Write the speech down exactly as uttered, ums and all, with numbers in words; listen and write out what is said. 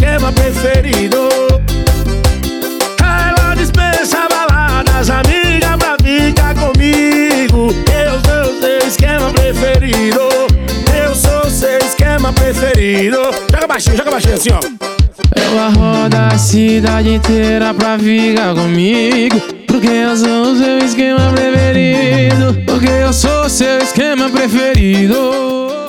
esquema preferido. Ela dispensa baladas, amiga, pra ficar comigo. Eu sou seu esquema preferido. Eu sou seu esquema preferido. Joga baixinho, joga baixinho assim, ó. Ela roda a cidade inteira pra ficar comigo, porque eu sou o seu esquema preferido. Porque eu sou seu esquema preferido.